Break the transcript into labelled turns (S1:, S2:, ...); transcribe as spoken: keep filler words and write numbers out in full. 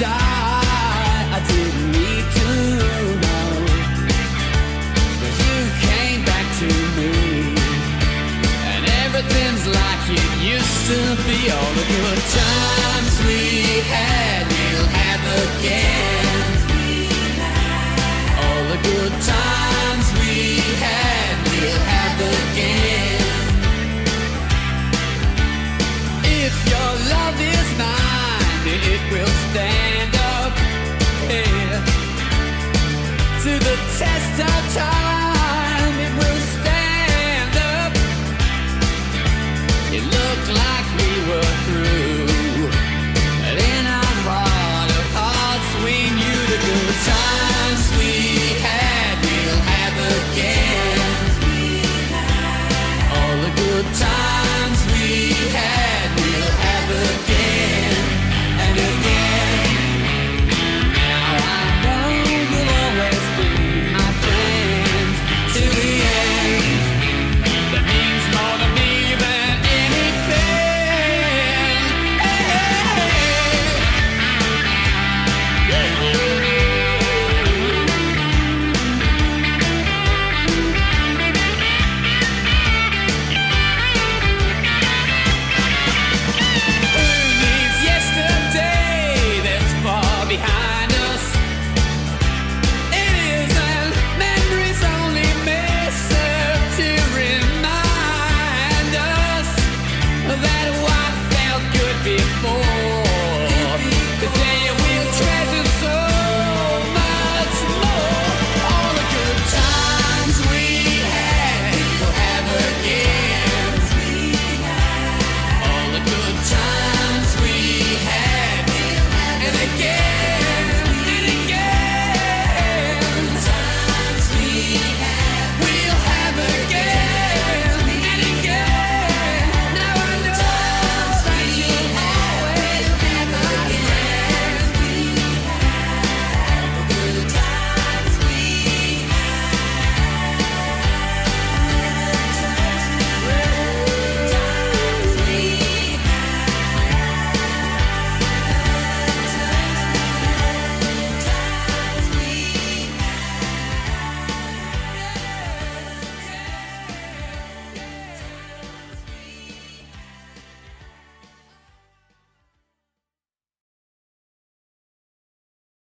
S1: die. I didn't need to know, 'cause you came back to me, and everything's like it used to be. All the good times we had, we'll have again. All the good times we had, we'll have again. If your love is mine, it will stand up, yeah, to the test of time.